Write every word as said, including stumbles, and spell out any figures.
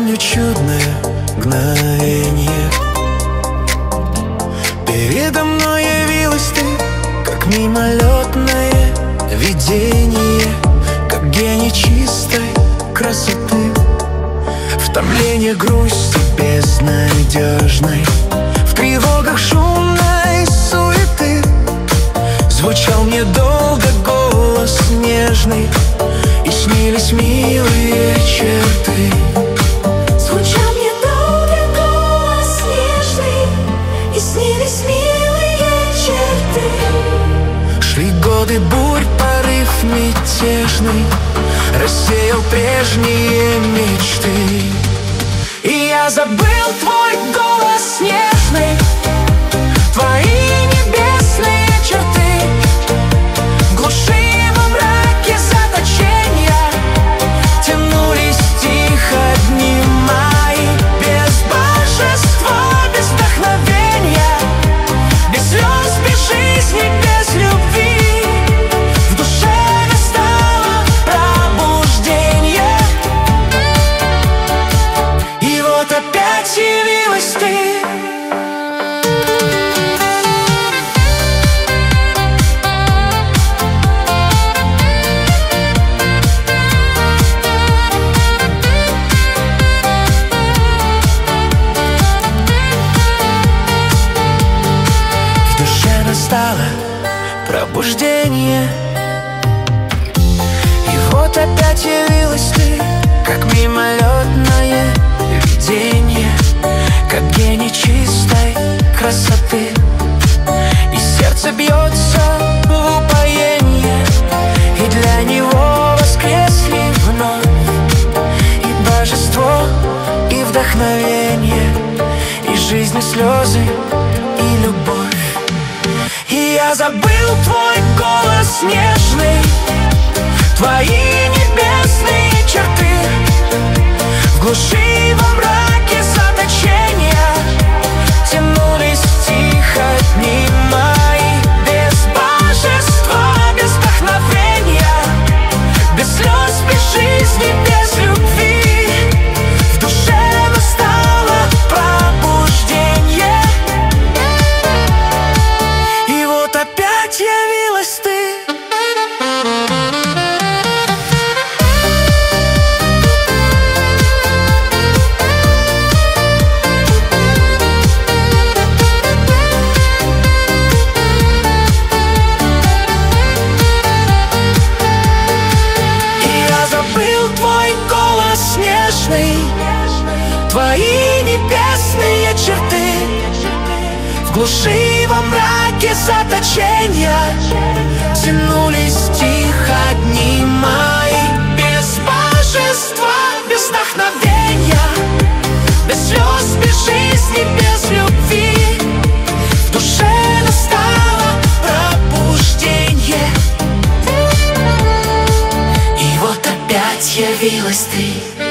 помню чудное мгновение. Передо мной явилась ты, как мимолетное видение, как гений чистой красоты. В томлении грусти безнадежной, в тревогах шумной суеты звучал мне долго голос нежный, и снились милые черты. Звучал мне долго голос нежный, и снились милые черты. Шли годы бурь, порыв мятежный рассеял прежние мечты. И я забыл твой голос нежный, твои небесные черты. В глуши, во мраке заточения тянулись тихо дни мои. Без божества, без вдохновения, без слез, без жизни, без любви в душе настало пробуждение. И вот опять явилась ты. Настало пробуждение. И вот опять явилась ты, как мимолетное видение, как гений чистой красоты. И сердце бьется в упоенье, и для него воскресли вновь и божество, и вдохновение, и жизнь, и слезы, и любовь. И я забыл твой голос нежный, твои небесные черты. В глуши, во мраке заточения тянулись тихо дни мои. Без божества, без вдохновения, без слез, без жизни, без любви в душе настало пробуждение. И вот опять явилась ты. Твои небесные черты. В глуши, во мраке заточения тянулись тихо дни мои. Без божества, без вдохновения, без слез, без жизни, без любви в душе настало пробуждение. И вот опять явилась ты.